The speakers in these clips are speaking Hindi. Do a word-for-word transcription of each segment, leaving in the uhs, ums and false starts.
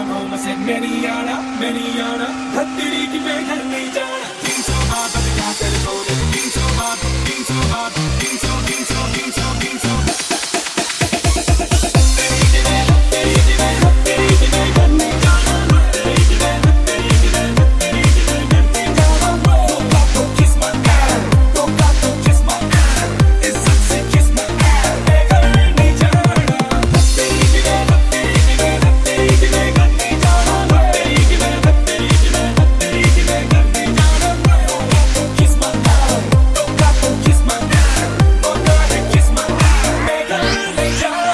कानों में से मेरी आना मेरी आना हथेली की मैं घर नहीं जाना तीन सौ बात अब क्या कर छोड़े तीन सौ बात तीन सौ बात तीन सौ तीन सौ तीन सौ तीन सौ तेरी की मैं तेरी की मैं तेरी की मैं घर नहीं जाना तेरी की मैं तेरी की मैं तेरी की मैं घर नहीं जाना don't got to kiss my ass don't got to kiss my ass it's sexy kiss my ass मैं घर नहीं जाना तेरी की मैं तेरी की मैं तेरी की मैं घर नहीं जाना तेरी की मैं तेरी की मैं तेरी की मैं घर नहीं जाना don't got to kiss my ass don't got to kiss my ass don't got to kiss my ass मैं घर नहीं जाना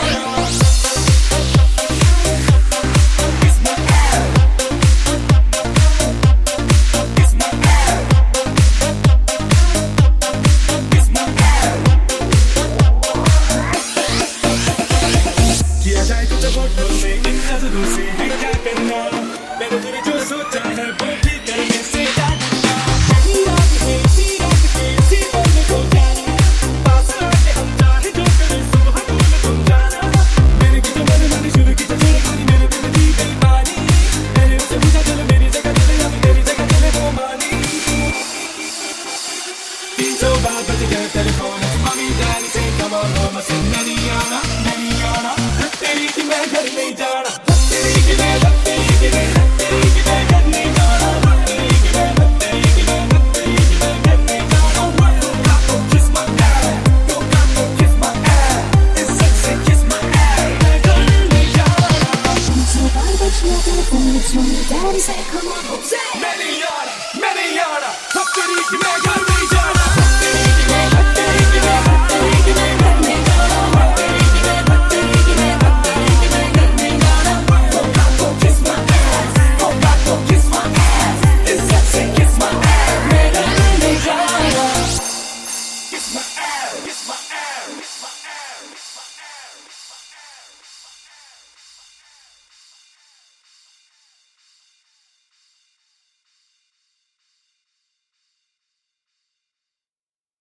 kiss my ass kiss my ass kiss my ass किया जाए कुछ फोटो में इन नजरों से है क्या